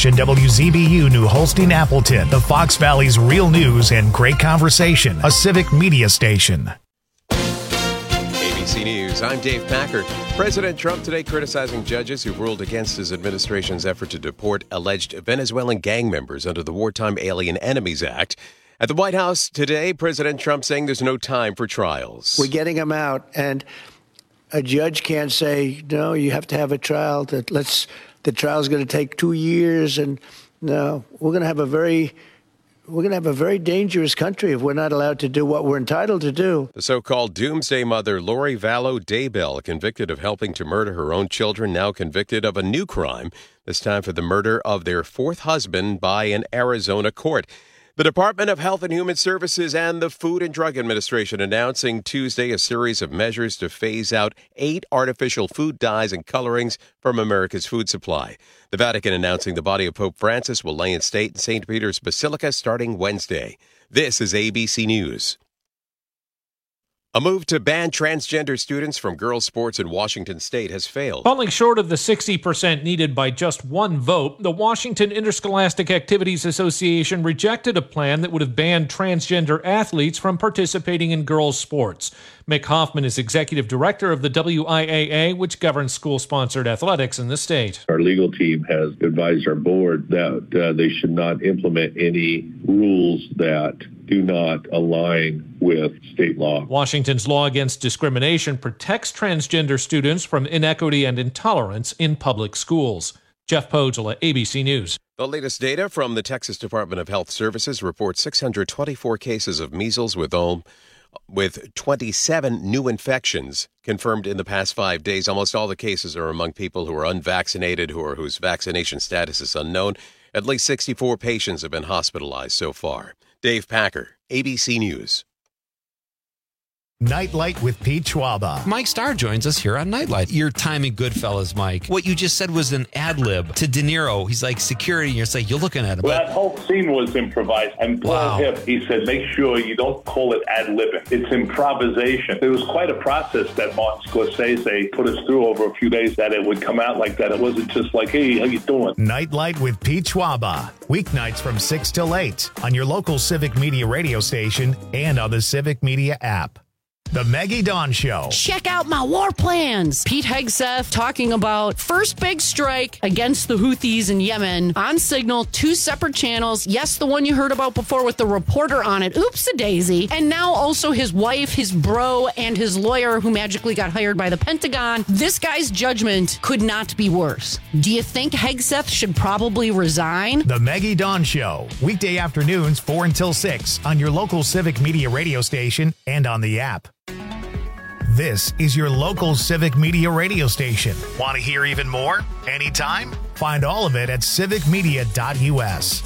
station WZBU New Holstein Appleton, the Fox Valley's real news and great conversation, a civic media station. ABC News, I'm Dave Packer. President Trump today criticizing judges who ruled against his administration's effort to deport alleged Venezuelan gang members under the Wartime Alien Enemies Act. At the White House today, President Trump saying there's no time for trials. We're getting them out, and a judge can't say, no, you have to have a trial. The trial's going to take 2 years, and no, we're going to have a very dangerous country if we're not allowed to do what we're entitled to do. The so-called doomsday mother, Lori Vallow Daybell, convicted of helping to murder her own children, now convicted of a new crime, this time for the murder of their fourth husband by an Arizona court. The Department of Health and Human Services and the Food and Drug Administration announcing Tuesday a series of measures to phase out 8 artificial food dyes and colorings from America's food supply. The Vatican announcing the body of Pope Francis will lay in state in St. Peter's Basilica starting Wednesday. This is ABC News. A move to ban transgender students from girls' sports in Washington state has failed. Falling short of the 60% needed by just one vote, the Washington Interscholastic Activities Association rejected a plan that would have banned transgender athletes from participating in girls' sports. Mick Hoffman is executive director of the WIAA, which governs school-sponsored athletics in the state. Our legal team has advised our board that they should not implement any rules that do not align with state law. Washington's law against discrimination protects transgender students from inequity and intolerance in public schools. Jeff Podgela, ABC News. The latest data from the Texas Department of Health Services reports 624 cases of measles with 27 new infections confirmed in the past 5 days. Almost all the cases are among people who are unvaccinated or whose vaccination status is unknown. At least 64 patients have been hospitalized so far. Dave Packer, ABC News. Nightlight with Pete Schwaba. Mike Starr joins us here on Nightlight. Your time in Goodfellas, Mike. What you just said was an ad lib to De Niro. He's like security, and you're like, you're looking at him. Well, that whole scene was improvised. And Paul Hip, he said, make sure you don't call it ad libbing. It's improvisation. It was quite a process that Martin Scorsese put us through over a few days that it would come out like that. It wasn't just like, hey, how you doing? Nightlight with Pete Schwaba. Weeknights from 6 till 8 on your local Civic Media radio station and on the Civic Media app. The Maggie Dawn Show. Check out my war plans. Pete Hegseth talking about first big strike against the Houthis in Yemen on Signal, 2 separate channels. Yes, the one you heard about before with the reporter on it. Oops-a-daisy. And now also his wife, his bro, and his lawyer who magically got hired by the Pentagon. This guy's judgment could not be worse. Do you think Hegseth should probably resign? The Maggie Dawn Show. Weekday afternoons 4 until 6 on your local Civic Media radio station and on the app. This is your local Civic Media radio station. Want to hear even more? Anytime? Find all of it at civicmedia.us.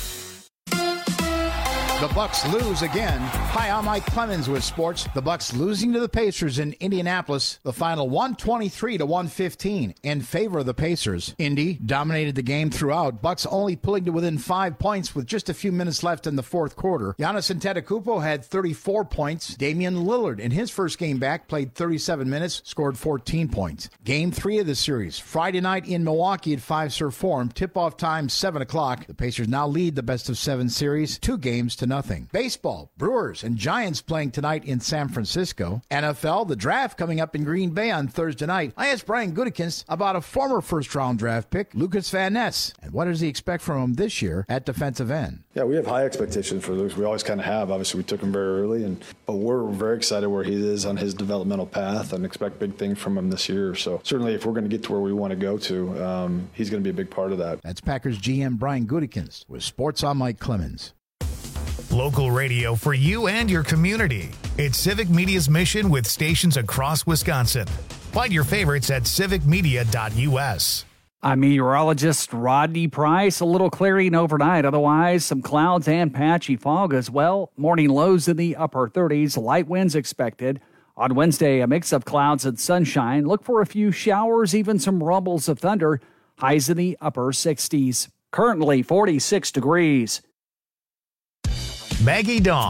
The Bucks lose again. Hi, I'm Mike Clemens with sports. The Bucks losing to the Pacers in Indianapolis. The final 123-115 in favor of the Pacers. Indy dominated the game throughout. Bucks only pulling to within 5 points with just a few minutes left in the fourth quarter. Giannis Antetokounmpo had 34 points. Damian Lillard, in his first game back, played 37 minutes, scored 14 points. Game 3 of the series, Friday night in Milwaukee at Fiserv Forum. Tip-off time, 7 o'clock. The Pacers now lead the best-of-7 series, 2 games to nothing. Baseball, Brewers and Giants playing tonight in San Francisco. NFL, the draft coming up in Green Bay on Thursday night. I asked Brian Gutekunst about a former first-round draft pick, Lucas Van Ness, and what does he expect from him this year at defensive end. Yeah, we have high expectations for Lucas. We always kind of have. Obviously, we took him very early, but we're very excited where he is on his developmental path and expect big things from him this year. So certainly, if we're going to get to where we want to go to, he's going to be a big part of that. That's Packers GM Brian Gutekunst with Sports on Mike Clemens. Local radio for you and your community. It's Civic Media's mission with stations across Wisconsin. Find your favorites at civicmedia.us. I'm meteorologist Rodney Price. A little clearing overnight. Otherwise, some clouds and patchy fog as well. Morning lows in the upper 30s. Light winds expected. On Wednesday, a mix of clouds and sunshine. Look for a few showers, even some rumbles of thunder. Highs in the upper 60s. Currently 46 degrees. Maggie Dawn.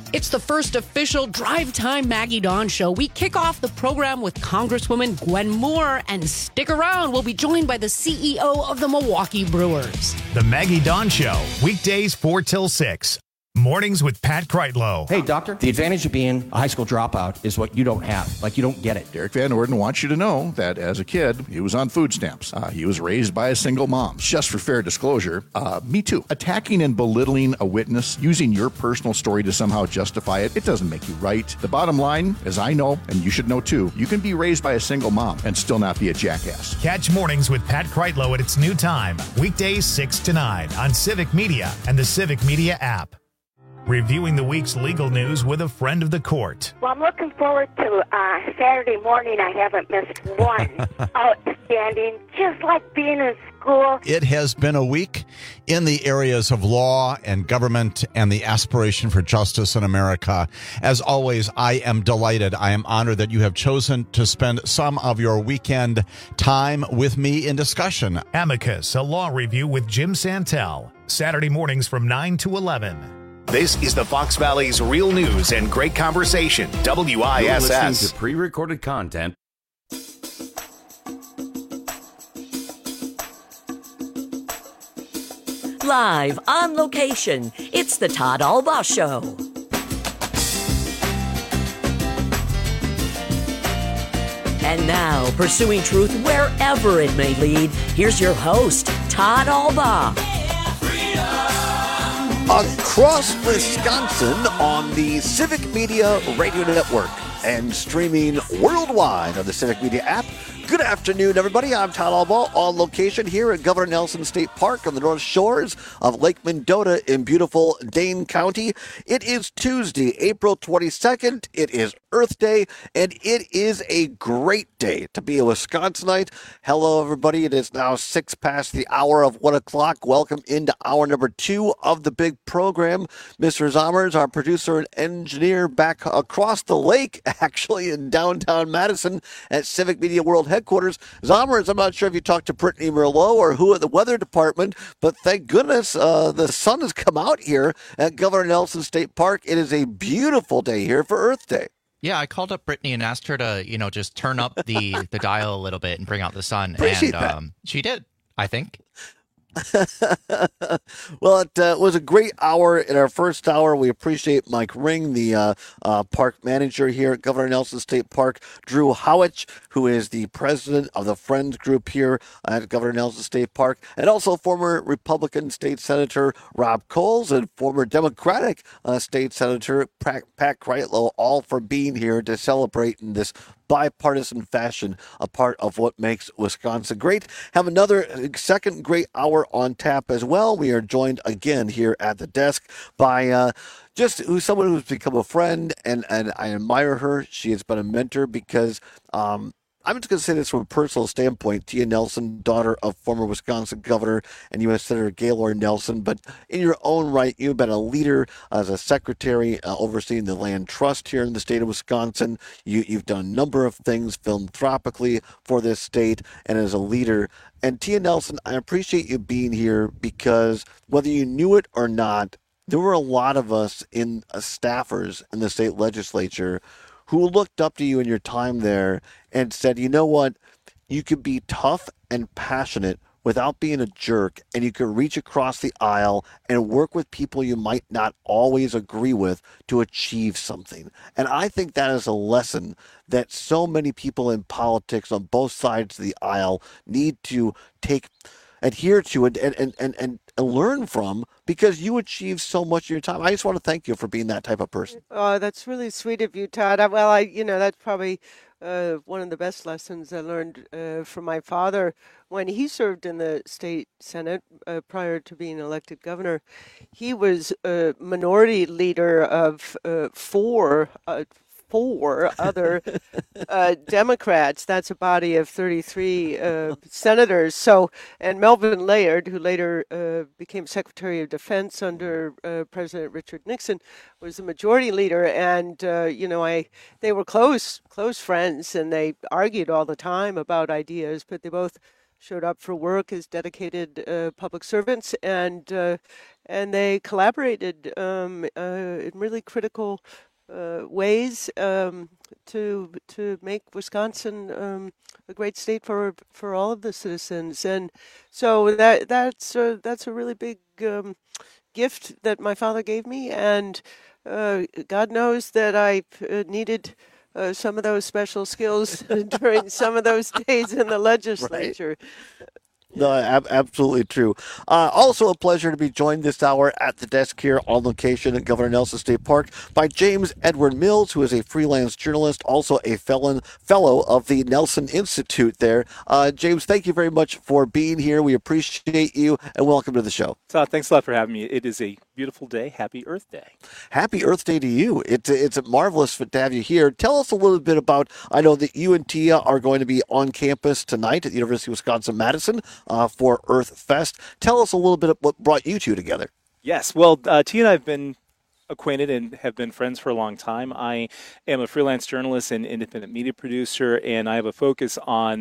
It's the first official Drive Time Maggie Dawn show. We kick off the program with Congresswoman Gwen Moore, and stick around. We'll be joined by the CEO of the Milwaukee Brewers. The Maggie Dawn Show, weekdays 4 till 6. Mornings with Pat Kreitlow. Hey, doctor, the advantage of being a high school dropout is what you don't have. Like, you don't get it. Derek Van Orden wants you to know that as a kid, he was on food stamps. He was raised by a single mom. Just for fair disclosure, me too. Attacking and belittling a witness, using your personal story to somehow justify it, it doesn't make you right. The bottom line, as I know, and you should know too, you can be raised by a single mom and still not be a jackass. Catch Mornings with Pat Kreitlow at its new time, weekdays 6 to 9 on Civic Media and the Civic Media app. Reviewing the week's legal news with a friend of the court. Well, I'm looking forward to Saturday morning. I haven't missed one. Outstanding, just like being in school. It has been a week in the areas of law and government and the aspiration for justice in America. As always, I am delighted. I am honored that you have chosen to spend some of your weekend time with me in discussion. Amicus, a law review with Jim Santel. Saturday mornings from 9 to 11. This is the Fox Valley's Real News and Great Conversation, WISS. You're listening to pre-recorded content. Live on location, it's the Todd Albaugh Show. And now, pursuing truth wherever it may lead, here's your host, Todd Albaugh. Across Wisconsin on the Civic Media Radio Network and streaming worldwide on the Civic Media app. Good afternoon, everybody. I'm Todd Albaugh on location here at Governor Nelson State Park on the North Shores of Lake Mendota in beautiful Dane County. It is Tuesday, April 22nd. It is Earth Day, and it is a great day to be a Wisconsinite. Hello, everybody. It is now 6 past the hour of 1 o'clock. Welcome into hour number 2 of the big program. Mr. Zommers, our producer and engineer, back across the lake, actually in downtown Madison at Civic Media World Headquarters. Zommers, I'm not sure if you talked to Brittany Merlot or who at the weather department, but thank goodness the sun has come out here at Governor Nelson State Park. It is a beautiful day here for Earth Day. Yeah, I called up Brittany and asked her to, just turn up the dial a little bit and bring out the sun. Appreciate and she did, I think. Well, it was a great hour. In our first hour, we appreciate Mike Ring, the park manager here at Governor Nelson State Park, Drew Howich, who is the president of the Friends Group here at Governor Nelson State Park, and also former Republican State Senator Rob Coles and former Democratic State Senator Pat Kreitlow, all for being here to celebrate in this bipartisan fashion, a part of what makes Wisconsin great. Have another second great hour on tap as well. We are joined again here at the desk by someone who's become a friend, and I admire her. She has been a mentor because I'm just going to say this from a personal standpoint. Tia Nelson, daughter of former Wisconsin Governor and U.S. Senator Gaylord Nelson, but in your own right, you've been a leader as a secretary overseeing the land trust here in the state of Wisconsin. You've done a number of things philanthropically for this state and as a leader. And Tia Nelson, I appreciate you being here because whether you knew it or not, there were a lot of us in staffers in the state legislature who looked up to you in your time there and said, you know what, you could be tough and passionate without being a jerk, and you could reach across the aisle and work with people you might not always agree with to achieve something. And I think that is a lesson that so many people in politics on both sides of the aisle need to adhere to and learn from, because you achieved so much in your time. I just want to thank you for being that type of person. Oh, that's really sweet of you, Todd. Well, that's probably one of the best lessons I learned from my father when he served in the state senate prior to being elected governor. He was a minority leader of four other Democrats. That's a body of 33 senators. So, and Melvin Laird, who later became Secretary of Defense under President Richard Nixon, was the majority leader. And they were close friends, and they argued all the time about ideas. But they both showed up for work as dedicated public servants, and and they collaborated in really critical ways to make Wisconsin a great state for all of the citizens. And so that's a really big gift that my father gave me, and God knows that I needed some of those special skills during some of those days in the legislature. Right. No, absolutely true. Also a pleasure to be joined this hour at the desk here on location at Governor Nelson State Park by James Edward Mills, who is a freelance journalist, also a fellow of the Nelson Institute there. James, thank you very much for being here. We appreciate you, and welcome to the show. Thanks a lot for having me. It is a beautiful day. Happy Earth Day. Happy Earth Day to you. It's marvelous to have you here. Tell us a little bit about, I know that you and Tia are going to be on campus tonight at the University of Wisconsin-Madison for Earth Fest. Tell us a little bit of what brought you two together. Yes, well, Tia and I have been acquainted and have been friends for a long time. I am a freelance journalist and independent media producer, and I have a focusing on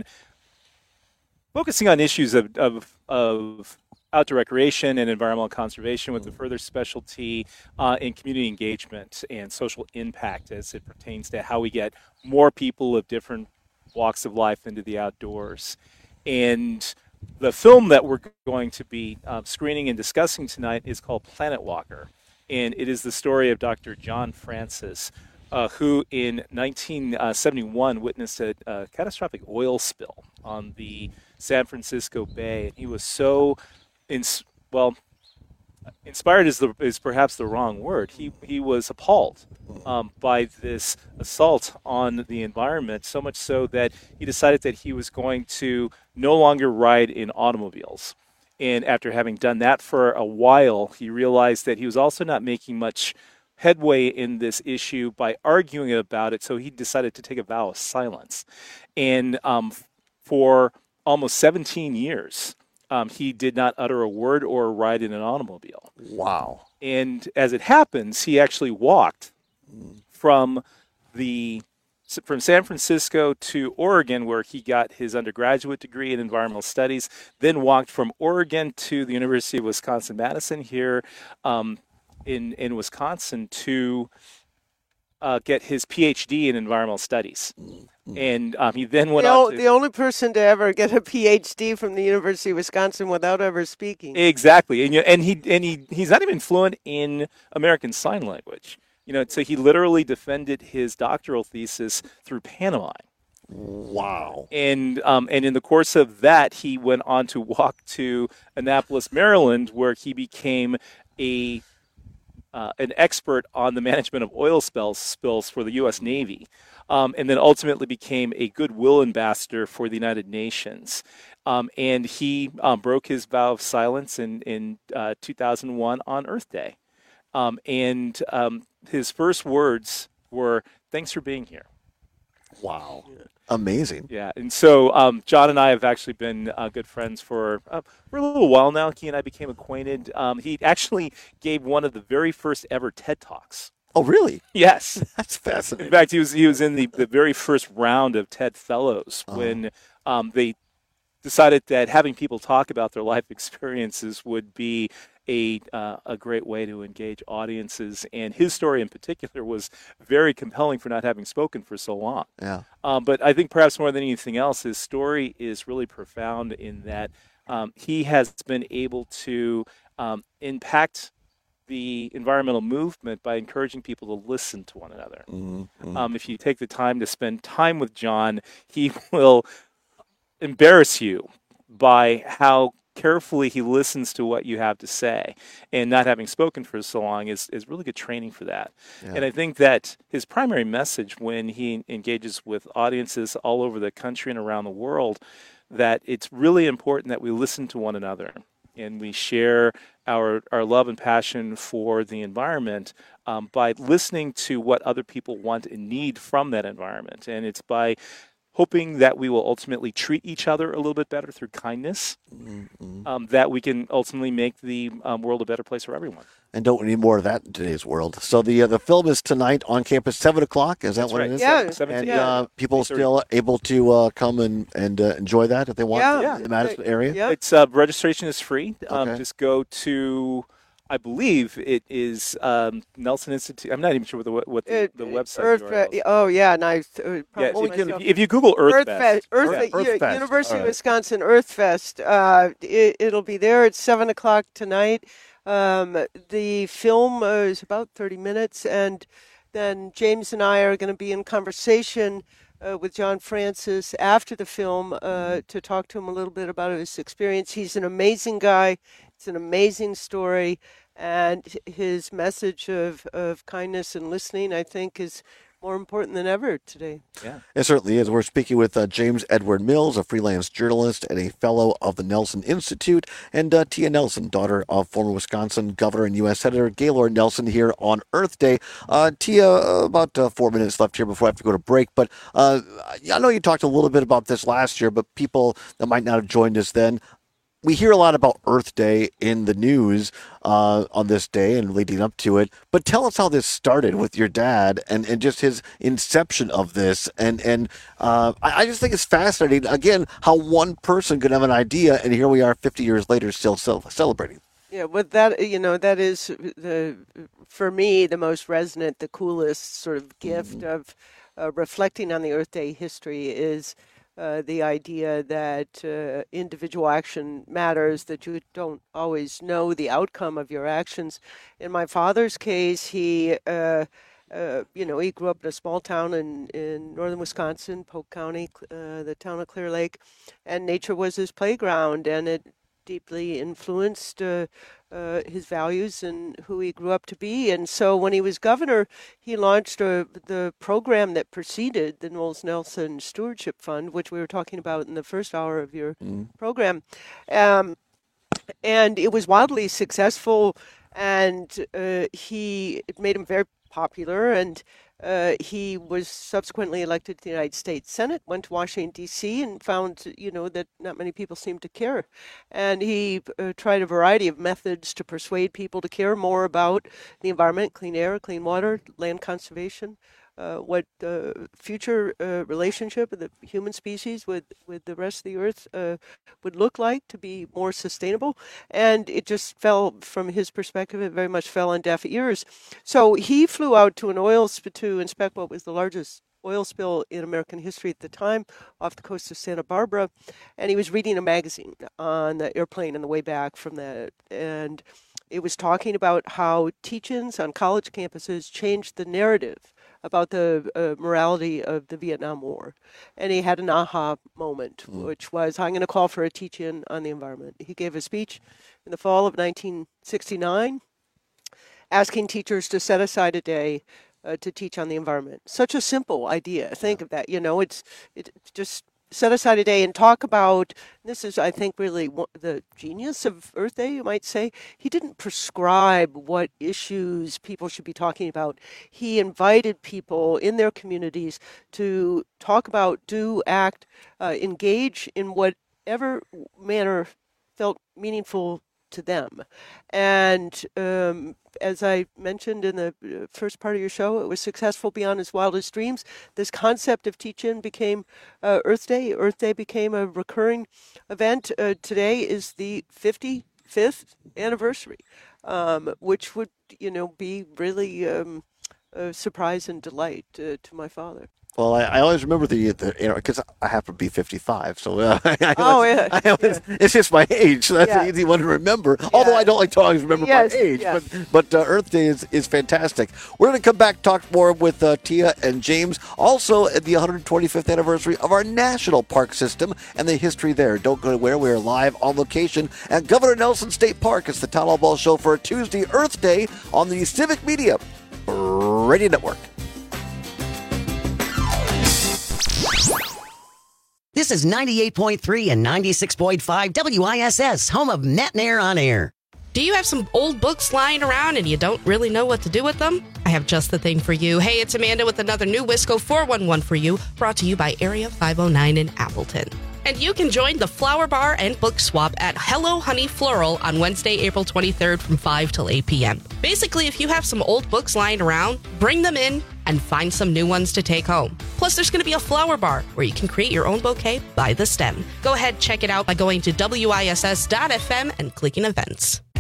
issues of outdoor recreation and environmental conservation with a further specialty in community engagement and social impact as it pertains to how we get more people of different walks of life into the outdoors. And the film that we're going to be screening and discussing tonight is called Planet Walker, and it is the story of Dr. John Francis, who in 1971 witnessed a catastrophic oil spill on the San Francisco Bay. He was so inspired is perhaps the wrong word. He was appalled by this assault on the environment, so much so that he decided that he was going to no longer ride in automobiles. And after having done that for a while, he realized that he was also not making much headway in this issue by arguing about it, so he decided to take a vow of silence. And for almost 17 years, he did not utter a word or ride in an automobile. Wow. And as it happens, he actually walked from San Francisco to Oregon, where he got his undergraduate degree in environmental studies, then walked from Oregon to the University of Wisconsin-Madison here in Wisconsin to get his PhD in environmental studies. And he then went on to... The only person to ever get a PhD from the University of Wisconsin without ever speaking. Exactly. And he's not even fluent in American Sign Language. So he literally defended his doctoral thesis through pantomime. Wow. And in the course of that, he went on to walk to Annapolis, Maryland, where he became an expert on the management of oil spills for the U.S. Navy, and then ultimately became a goodwill ambassador for the United Nations. And he broke his vow of silence in 2001 on Earth Day. And his first words were, "Thanks for being here." Wow. Amazing. Yeah. And so John and I have actually been good friends for a little while now. He and I became acquainted. He actually gave one of the very first ever TED Talks. Oh, really? Yes. That's fascinating. In fact, he was in the very first round of TED Fellows when they decided that having people talk about their life experiences would be a great way to engage audiences, and his story in particular was very compelling for not having spoken for so long. Yeah. But I think perhaps more than anything else, his story is really profound in that he has been able to impact the environmental movement by encouraging people to listen to one another. Mm-hmm. If you take the time to spend time with John, he will embarrass you by how carefully he listens to what you have to say, and not having spoken for so long is really good training for that. Yeah. And I think that his primary message when he engages with audiences all over the country and around the world, that it's really important that we listen to one another and we share our love and passion for the environment by listening to what other people want and need from that environment. And it's by hoping that we will ultimately treat each other a little bit better through kindness, that we can ultimately make the world a better place for everyone. And don't we need more of that in today's world? So the film is tonight on campus, 7 o'clock. Is that That's what right. it is? Yeah. 17. And people still able to come and enjoy that if they want in the Madison area? Yeah. It's registration is free. Okay. Just go to I believe it is Nelson Institute. I'm not even sure what the website URL is. Oh, yeah, nice. If you Google EarthFest. University of Wisconsin EarthFest, it'll be there at 7 o'clock tonight. The film is about 30 minutes, and then James and I are going to be in conversation with John Francis after the film to talk to him a little bit about his experience. He's an amazing guy. It's an amazing story, and his message of kindness and listening, I think, is more important than ever today. Yeah, it certainly is. We're speaking with James Edward Mills, a freelance journalist and a fellow of the Nelson Institute, and Tia Nelson, daughter of former Wisconsin Governor and U.S. Senator Gaylord Nelson, here on Earth Day. Tia, about 4 minutes left here before I have to go to break, but I know you talked a little bit about this last year, but people that might not have joined us then, we hear a lot about Earth Day in the news on this day and leading up to it. But tell us how this started with your dad and just his inception of this. And I just think it's fascinating, again, how one person could have an idea, and here we are 50 years later still celebrating. Yeah, but that is, for me, the most resonant, the coolest sort of gift of reflecting on the Earth Day history is the idea that individual action matters, that you don't always know the outcome of your actions. In my father's case, he grew up in a small town in northern Wisconsin, Polk County, the town of Clear Lake, and nature was his playground, and it deeply influenced his values and who he grew up to be. And so when he was governor, he launched the program that preceded the Knowles Nelson Stewardship Fund, which we were talking about in the first hour of your program. And it was wildly successful, and it made him very popular, and he was subsequently elected to the United States Senate, went to Washington, D.C., and found, that not many people seemed to care. And he tried a variety of methods to persuade people to care more about the environment, clean air, clean water, land conservation, what future relationship of the human species with the rest of the earth would look like to be more sustainable. And it just fell, from his perspective, it very much fell on deaf ears. So he flew out to an oil to inspect what was the largest oil spill in American history at the time off the coast of Santa Barbara. And he was reading a magazine on the airplane on the way back from that. And it was talking about how teach-ins on college campuses changed the narrative about the morality of the Vietnam War. And he had an aha moment, which was, I'm going to call for a teach-in on the environment. He gave a speech in the fall of 1969 asking teachers to set aside a day to teach on the environment. Such a simple idea. Think of that. It's just set aside a day and talk about, this is, I think, really the genius of Earth Day, you might say. He didn't prescribe what issues people should be talking about. He invited people in their communities to talk about, do, act, engage in whatever manner felt meaningful to them. And as I mentioned in the first part of your show, it was successful beyond his wildest dreams. This concept of teach-in became Earth Day. Earth Day became a recurring event. Today is the 55th anniversary, which would, be really a surprise and delight to my father. Well, I always remember because I happen to be 55, so it's just my age, so that's an easy one to remember. Yeah. Although I don't like to always remember my age, but Earth Day is fantastic. We're going to come back, talk more with Tia and James, also at the 125th anniversary of our national park system and the history there. Don't go anywhere. We are live on location at Governor Nelson State Park. It's the Town Hall Ball Show for a Tuesday Earth Day on the Civic Media Radio Network. This is 98.3 and 96.5 WISS, home of Matt and Air on Air. Do you have some old books lying around and you don't really know what to do with them? I have just the thing for you. Hey, it's Amanda with another new Wisco 411 for you, brought to you by Area 509 in Appleton. And you can join the Flower Bar and Book Swap at Hello Honey Floral on Wednesday, April 23rd from 5 till 8 p.m. Basically, if you have some old books lying around, bring them in and find some new ones to take home. Plus, there's going to be a flower bar where you can create your own bouquet by the stem. Go ahead, check it out by going to WISS.FM and clicking events.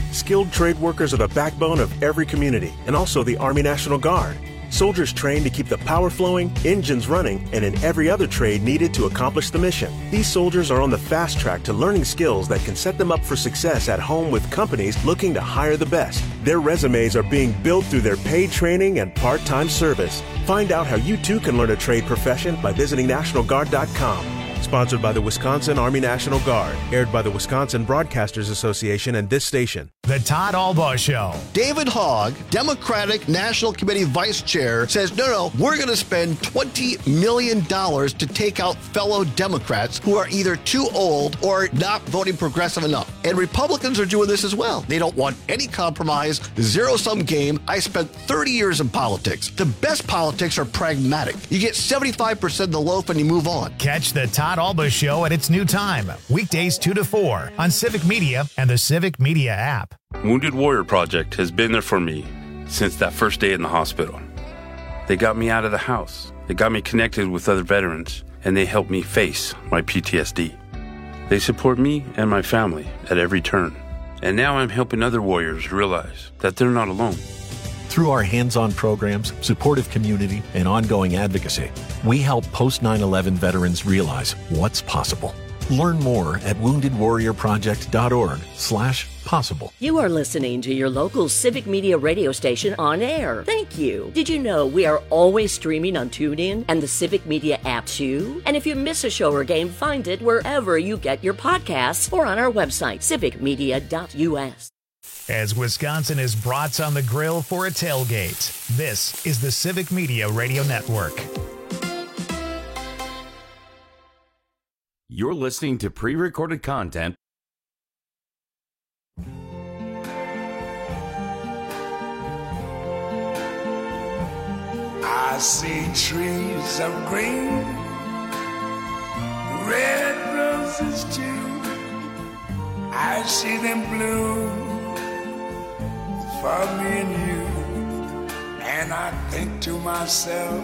Skilled trade workers are the backbone of every community and also the Army National Guard. Soldiers trained to keep the power flowing, engines running, and in every other trade needed to accomplish the mission. These soldiers are on the fast track to learning skills that can set them up for success at home with companies looking to hire the best. Their resumes are being built through their paid training and part-time service. Find out how you too can learn a trade profession by visiting NationalGuard.com. Sponsored by the Wisconsin Army National Guard. Aired by the Wisconsin Broadcasters Association and this station. The Todd Albaugh Show. David Hogg, Democratic National Committee Vice Chair, says, no, we're going to spend $20 million to take out fellow Democrats who are either too old or not voting progressive enough. And Republicans are doing this as well. They don't want any compromise, zero-sum game. I spent 30 years in politics. The best politics are pragmatic. You get 75% of the loaf and you move on. Catch the Todd Albaugh Show at its new time, weekdays 2 to 4 on Civic Media and the Civic Media app. Wounded Warrior Project has been there for me since that first day in the hospital. They got me out of the house. They got me connected with other veterans, and they helped me face my PTSD. They support me and my family at every turn. And now I'm helping other warriors realize that they're not alone. Through our hands-on programs, supportive community, and ongoing advocacy, we help post-9/11 veterans realize what's possible. Learn more at woundedwarriorproject.org/possible. You are listening to your local Civic Media radio station on air. Thank you. Did you know we are always streaming on TuneIn and the Civic Media app too? And if you miss a show or game, find it wherever you get your podcasts or on our website, civicmedia.us. As Wisconsin is brats on the grill for a tailgate, this is the Civic Media Radio Network. You're listening to pre-recorded content. I see trees of green, red roses too. I see them bloom for me and you, and I think to myself,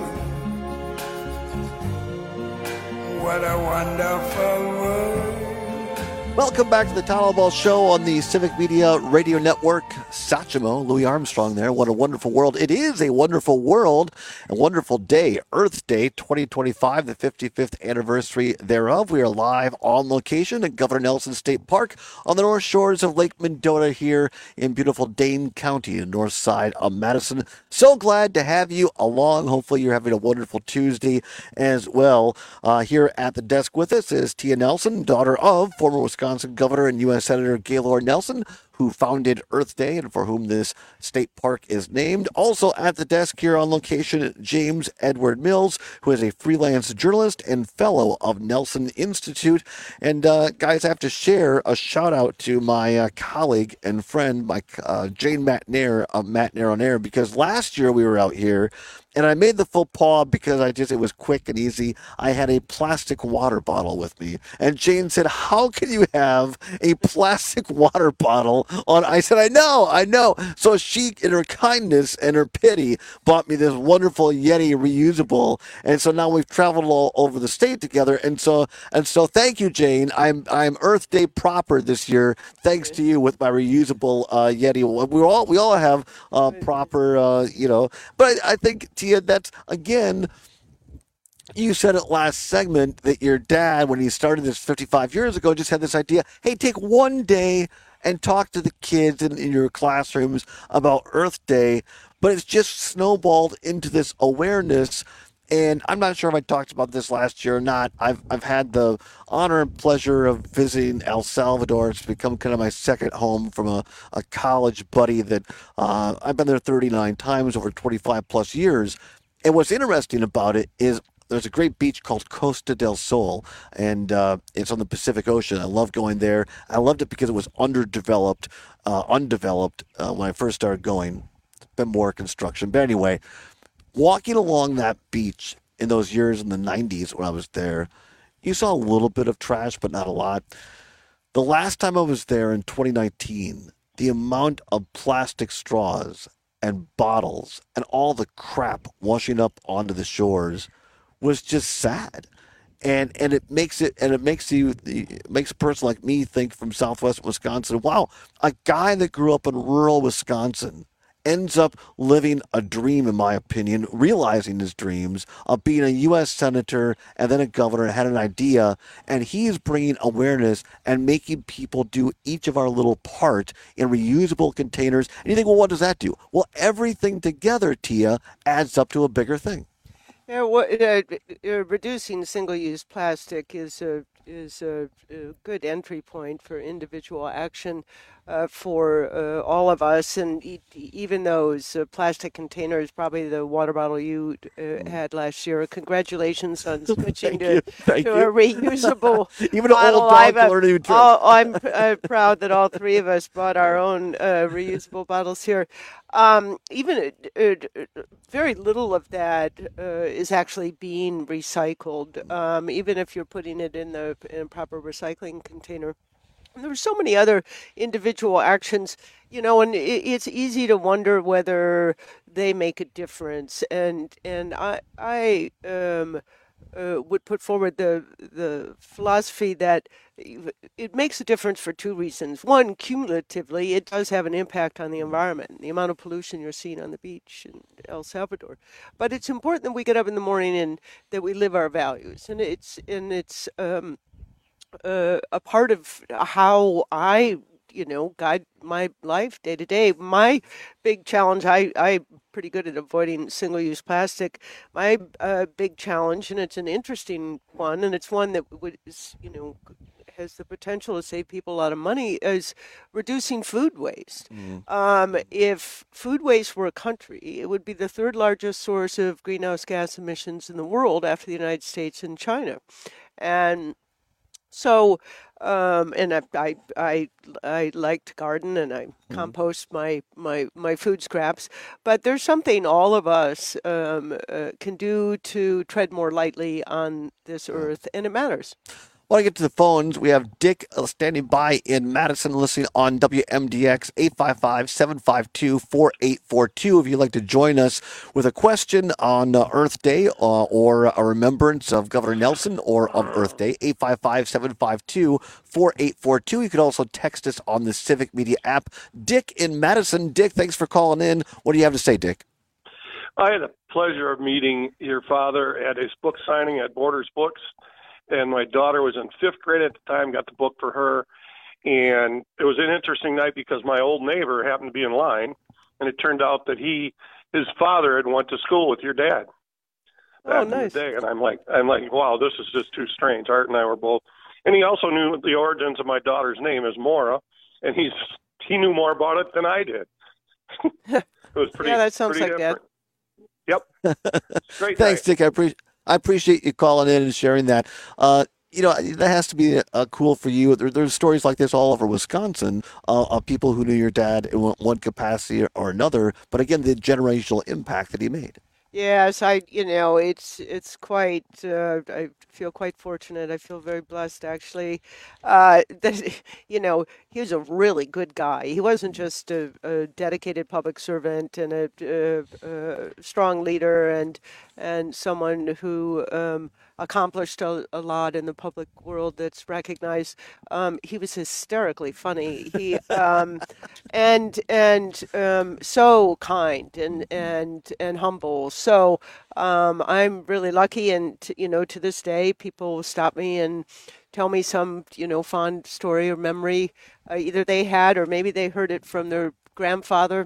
what a wonderful world. Welcome back to the Todd Albaugh Show on the Civic Media Radio Network. Sachimo, Louis Armstrong there. What a wonderful world. It is a wonderful world, a wonderful day. Earth Day 2025, the 55th anniversary thereof. We are live on location at Governor Nelson State Park on the north shores of Lake Mendota here in beautiful Dane County, the north side of Madison. So glad to have you along. Hopefully you're having a wonderful Tuesday as well. Here at the desk with us is Tia Nelson, daughter of former Wisconsin Governor and U.S. Senator Gaylord Nelson, who founded Earth Day and for whom this state park is named. Also at the desk here on location, James Edward Mills, who is a freelance journalist and fellow of Nelson Institute. And guys, I have to share a shout out to my colleague and friend, Jane Matnair of Matnair on Air, because last year we were out here and I made the faux pas because it was quick and easy. I had a plastic water bottle with me. And Jane said, how can you have a plastic water bottle on? I said, I know. So she, in her kindness and her pity, bought me this wonderful Yeti reusable. And so now we've traveled all over the state together. And so thank you, Jane. I'm Earth Day proper this year, thanks to you with my reusable Yeti. We all have proper, but I think, Tia, that's, again, you said it last segment that your dad, when he started this 55 years ago, just had this idea, hey, take one day and talk to the kids in your classrooms about Earth Day, but it's just snowballed into this awareness. And I'm not sure if I talked about this last year or not. I've had the honor and pleasure of visiting El Salvador. It's become kind of my second home from a college buddy that I've been there 39 times over 25 plus years. And what's interesting about it is there's a great beach called Costa del Sol, and it's on the Pacific Ocean. I love going there. I loved it because it was undeveloped when I first started going. It's been more construction. But anyway, walking along that beach in those years in the 90s when I was there, you saw a little bit of trash, but not a lot. The last time I was there in 2019, the amount of plastic straws and bottles and all the crap washing up onto the shores was just sad. and it makes a person like me think from Southwest Wisconsin, wow, a guy that grew up in rural Wisconsin ends up living a dream, in my opinion, realizing his dreams of being a U.S. senator and then a governor, had an idea, and he is bringing awareness and making people do each of our little part in reusable containers. And you think, well, what does that do? Well, everything together, Tia, adds up to a bigger thing. Yeah, reducing single-use plastic is a good entry point for individual action for all of us, and even those plastic containers, probably the water bottle you had last year. Congratulations on switching to a reusable even bottle. An old dog learning a new trick. I'm proud that all three of us bought our own reusable bottles here. Even very little of that is actually being recycled, even if you're putting it in a proper recycling container. And there are so many other individual actions, and it's easy to wonder whether they make a difference. And I would put forward the philosophy that it makes a difference for two reasons. One, cumulatively, it does have an impact on the environment, the amount of pollution you're seeing on the beach in El Salvador. But it's important that we get up in the morning and that we live our values, and it's a part of how I guide my life day to day. My big challenge, I'm pretty good at avoiding single-use plastic. My big challenge, and it's an interesting one, and it's one that has the potential to save people a lot of money, is reducing food waste. If food waste were a country, it would be the third largest source of greenhouse gas emissions in the world after the United States and China. And so, and I like to garden and I compost my food scraps, but there's something all of us can do to tread more lightly on this earth, and it matters. I want to get to the phones. We have Dick standing by in Madison, listening on WMDX, 855-752-4842. If you'd like to join us with a question on Earth Day or a remembrance of Governor Nelson or of Earth Day, 855-752-4842. You could also text us on the Civic Media app. Dick in Madison. Dick, thanks for calling in. What do you have to say, Dick? I had the pleasure of meeting your father at his book signing at Borders Books. And my daughter was in 5th grade at the time, got the book for her. And it was an interesting night because my old neighbor happened to be in line. And it turned out that his father had went to school with your dad back in the day. And I'm like, wow, this is just too strange. Art and I were both. And he also knew the origins of my daughter's name is Maura. And he knew more about it than I did. It was pretty. Yeah, that sounds like different. Dad. Yep. Great. Thanks, Dick. I appreciate you calling in and sharing that. That has to be cool for you. There's stories like this all over Wisconsin of people who knew your dad in one capacity or another. But again, the generational impact that he made. Yes, it's quite, I feel quite fortunate. I feel very blessed, actually, that, he was a really good guy. He wasn't just a dedicated public servant and a strong leader and someone who accomplished a lot in the public world that's recognized. He was hysterically funny. He and so kind and humble. So I'm really lucky, and to this day, people stop me and tell me some fond story or memory either they had or maybe they heard it from their grandfather.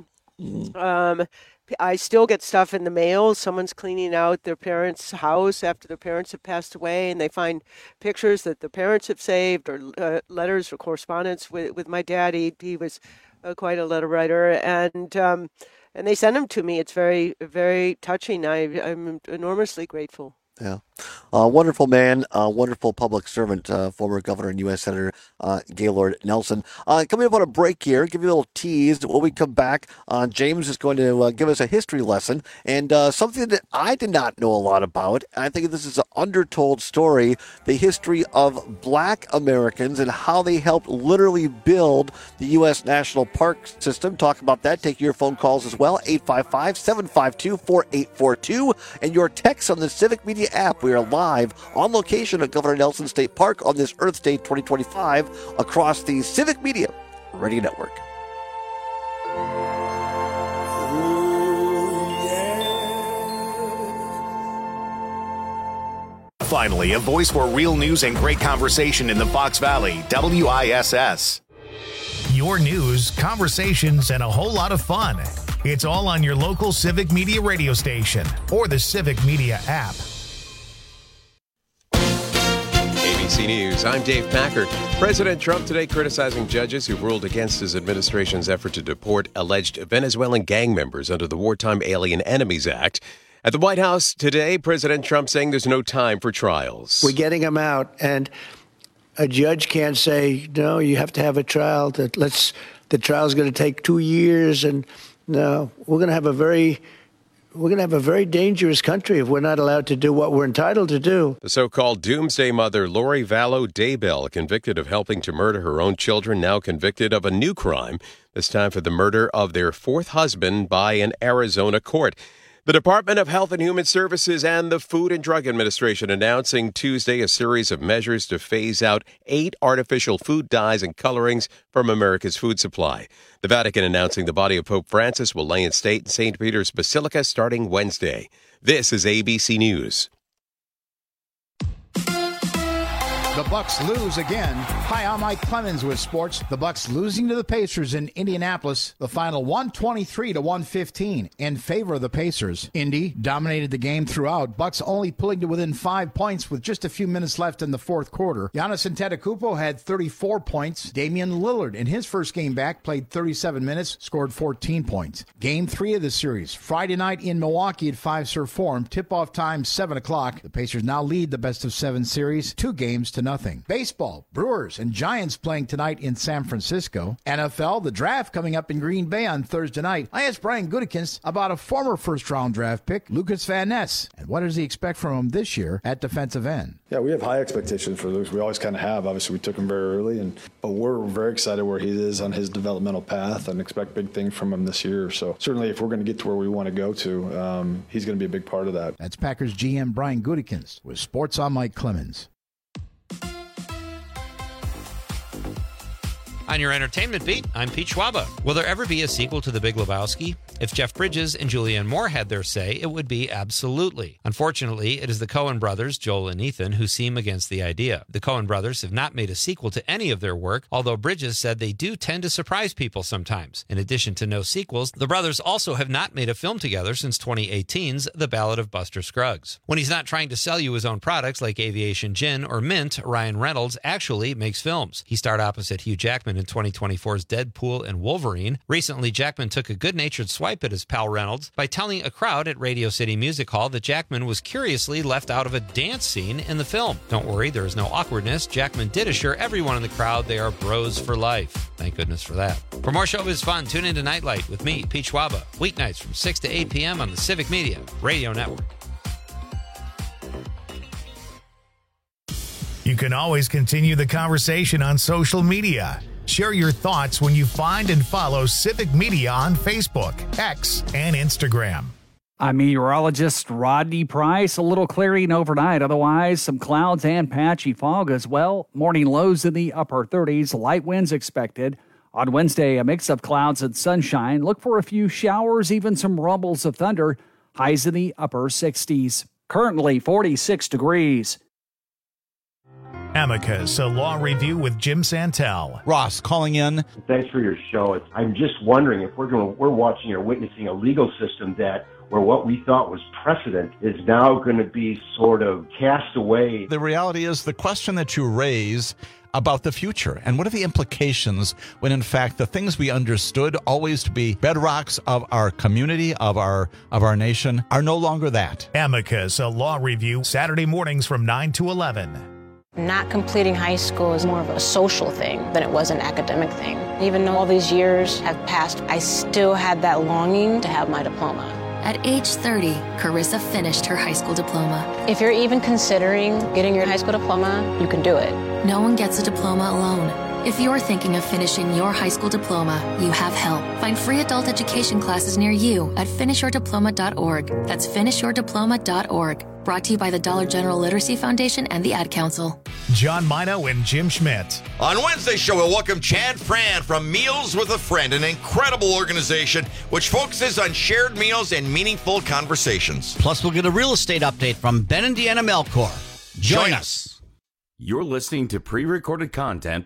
I still get stuff in the mail. Someone's cleaning out their parents' house after their parents have passed away, and they find pictures that the parents have saved or letters or correspondence with my dad. He was quite a letter writer, and they send them to me. It's very, very touching. I'm enormously grateful. Yeah. Wonderful man, wonderful public servant, former governor and U.S. Senator Gaylord Nelson. Coming up on a break here, give you a little tease. When we come back, James is going to give us a history lesson and something that I did not know a lot about. I think this is an undertold story, the history of Black Americans and how they helped literally build the U.S. National Park System. Talk about that. Take your phone calls as well, 855-752-4842, and your texts on the Civic Media app. We are live on location at Governor Nelson State Park on this Earth Day 2025 across the Civic Media Radio Network. Finally, a voice for real news and great conversation in the Fox Valley, WISS. Your news, conversations, and a whole lot of fun. It's all on your local Civic Media radio station or the Civic Media app. ABC News, I'm Dave Packer. President Trump today criticizing judges who ruled against his administration's effort to deport alleged Venezuelan gang members under the Wartime Alien Enemies Act. At the White House today, President Trump saying there's no time for trials. We're getting them out, and a judge can't say, no, you have to have a trial. The trial's going to take 2 years, and no, we're going to have a very dangerous country if we're not allowed to do what we're entitled to do. The so-called doomsday mother, Lori Vallow Daybell, convicted of helping to murder her own children, now convicted of a new crime, this time for the murder of their fourth husband by an Arizona court. The Department of Health and Human Services and the Food and Drug Administration announcing Tuesday a series of measures to phase out 8 artificial food dyes and colorings from America's food supply. The Vatican announcing the body of Pope Francis will lay in state in St. Peter's Basilica starting Wednesday. This is ABC News. The Bucks lose again. Hi, I'm Mike Clemens with sports. The Bucks losing to the Pacers in Indianapolis. The final 123-115 in favor of the Pacers. Indy dominated the game throughout. Bucks only pulling to within 5 points with just a few minutes left in the fourth quarter. Giannis Antetokounmpo had 34 points. Damian Lillard, in his first game back, played 37 minutes, scored 14 points. Game 3 of the series, Friday night in Milwaukee at Fiserv Forum. Tip-off time, 7 o'clock. The Pacers now lead the best-of-7 series, 2 games to nothing. Baseball, Brewers and Giants playing tonight in San Francisco. NFL, the draft coming up in Green Bay on Thursday night. I asked Brian Gutekunst about a former first-round draft pick, Lucas Van Ness, and what does he expect from him this year at defensive end? Yeah, we have high expectations for Lucas. We always kind of have. Obviously, we took him very early, but we're very excited where he is on his developmental path and expect big things from him this year. So certainly if we're going to get to where we want to go to, he's going to be a big part of that. That's Packers GM Brian Gutekunst with Sports on Mike Clemens. On your entertainment beat, I'm Pete Schwaba. Will there ever be a sequel to The Big Lebowski? If Jeff Bridges and Julianne Moore had their say, it would be absolutely. Unfortunately, it is the Coen brothers, Joel and Ethan, who seem against the idea. The Coen brothers have not made a sequel to any of their work, although Bridges said they do tend to surprise people sometimes. In addition to no sequels, the brothers also have not made a film together since 2018's The Ballad of Buster Scruggs. When he's not trying to sell you his own products like Aviation Gin or Mint, Ryan Reynolds actually makes films. He starred opposite Hugh Jackman in 2024's Deadpool and Wolverine. Recently, Jackman took a good-natured swipe at his pal Reynolds by telling a crowd at Radio City Music Hall that Jackman was curiously left out of a dance scene in the film. Don't worry, there is no awkwardness. Jackman did assure everyone in the crowd they are bros for life. Thank goodness for that. For more showbiz fun, tune into Nightlight with me, Pete Schwaba, weeknights from 6 to 8 p.m. on the Civic Media Radio Network. You can always continue the conversation on social media. Share your thoughts when you find and follow Civic Media on Facebook, X, and Instagram. I'm meteorologist Rodney Price. A little clearing overnight. Otherwise, some clouds and patchy fog as well. Morning lows in the upper 30s. Light winds expected. On Wednesday, a mix of clouds and sunshine. Look for a few showers, even some rumbles of thunder. Highs in the upper 60s. Currently 46 degrees. Amicus, a law review with Jim Santel. Ross calling in. Thanks for your show. I'm just wondering if we're watching or witnessing a legal system where what we thought was precedent is now going to be sort of cast away. The reality is the question that you raise about the future and what are the implications when in fact the things we understood always to be bedrocks of our community, of our nation, are no longer that. Amicus, a law review, Saturday mornings from 9 to 11. Not completing high school is more of a social thing than it was an academic thing. Even though all these years have passed, I still had that longing to have my diploma. At age 30, Carissa finished her high school diploma. If you're even considering getting your high school diploma, you can do it. No one gets a diploma alone. If you're thinking of finishing your high school diploma, you have help. Find free adult education classes near you at finishyourdiploma.org. That's finishyourdiploma.org. Brought to you by the Dollar General Literacy Foundation and the Ad Council. John Mino and Jim Schmidt. On Wednesday's show, we'll welcome Chad Fran from Meals with a Friend, an incredible organization which focuses on shared meals and meaningful conversations. Plus, we'll get a real estate update from Ben and Deanna Melchor. Join us. You're listening to pre-recorded content.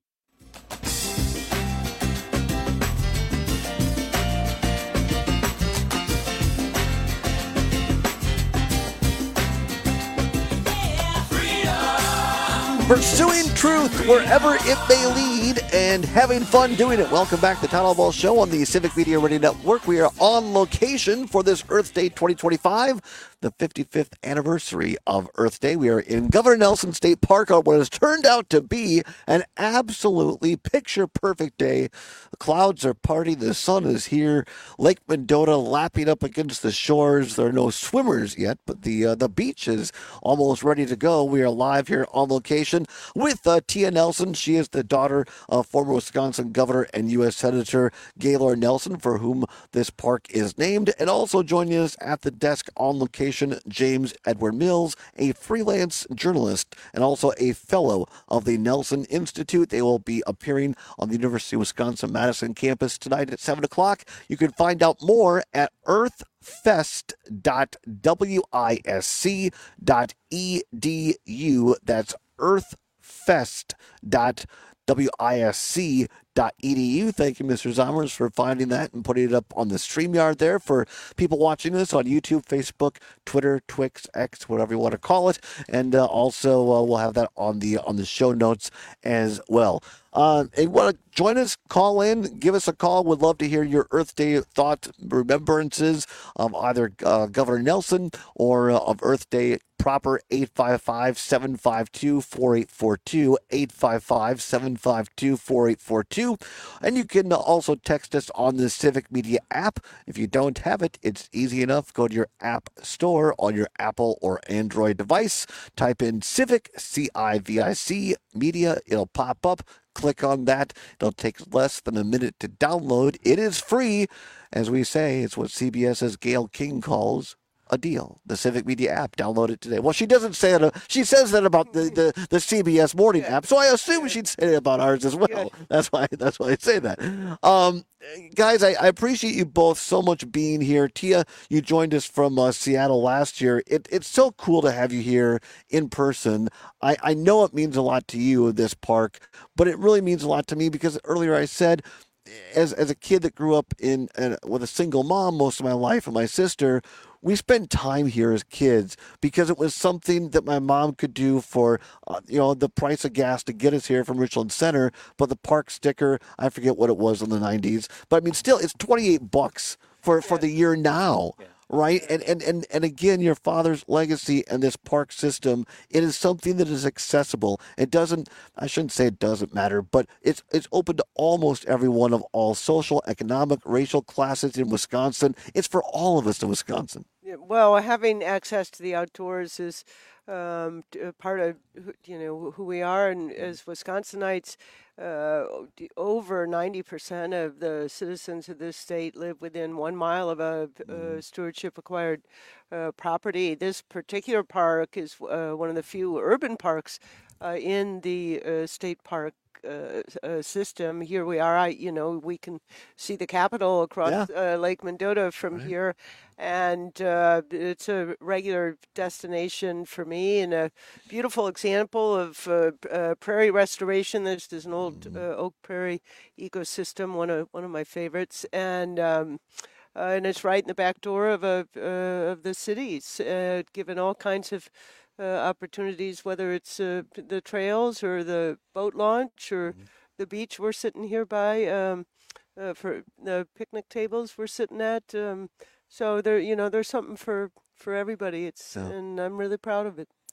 Pursuing truth wherever it may lead and having fun doing it. Welcome back to the Town Hall Ball Show on the Civic Media Radio Network. We are on location for this Earth Day 2025, the 55th anniversary of Earth Day. We are in Governor Nelson State Park on what has turned out to be an absolutely picture-perfect day. The clouds are parting. The sun is here. Lake Mendota lapping up against the shores. There are no swimmers yet, but the beach is almost ready to go. We are live here on location with Tia Nelson. She is the daughter of former Wisconsin Governor and U.S. Senator Gaylord Nelson, for whom this park is named. And also joining us at the desk on location, James Edward Mills, a freelance journalist and also a fellow of the Nelson Institute. They will be appearing on the University of Wisconsin-Madison campus tonight at 7 o'clock. You can find out more at earthfest.wisc.edu. That's earthfest.wisc.edu. Thank you, Mr. Zomers, for finding that and putting it up on the StreamYard there for people watching this on YouTube, Facebook, Twitter, Twix, X, whatever you want to call it. And also we'll have that on the show notes as well. If you want to join us, call in, give us a call. We'd love to hear your Earth Day thoughts, remembrances of either Governor Nelson or of Earth Day proper. 855-752-4842, 855-752-4842. And you can also text us on the Civic Media app. If you don't have it, it's easy enough. Go to your app store on your Apple or Android device. Type in Civic, C-I-V-I-C, Media. It'll pop up. Click on that. It'll take less than a minute to download. It is free. As we say, it's what CBS's Gayle King calls a deal. The Civic Media app. Download it today. Well, she doesn't say it. She says that about the CBS morning app, so I assume she'd say it about ours as well. That's why I say that. Guys, I appreciate you both so much being here. Tia, you joined us from Seattle last year. It's so cool to have you here in person. I know it means a lot to you, this park, but it really means a lot to me because earlier I said, as a kid that grew up with a single mom most of my life and my sister, we spent time here as kids because it was something that my mom could do for, the price of gas to get us here from Richland Center. But the park sticker, I forget what it was in the 90s. But I mean, still, it's $28 for the year now. Yeah. Right. And again, your father's legacy and this park system, it is something that is accessible. I shouldn't say it doesn't matter, but it's open to almost everyone of all social, economic, racial classes in Wisconsin. It's for all of us in Wisconsin. Yeah, well, having access to the outdoors is part of who we are, and as Wisconsinites, over 90% of the citizens of this state live within 1 mile of a stewardship acquired property. This particular park is one of the few urban parks in the state park system. Here we are. We can see the Capitol across Lake Mendota from here, and it's a regular destination for me and a beautiful example of prairie restoration. There's an old oak prairie ecosystem, one of my favorites, and it's right in the back door of the cities, given all kinds of opportunities, whether it's the trails or the boat launch or the beach we're sitting here by, for the picnic tables we're sitting at. So there's something for everybody. And I'm really proud of it.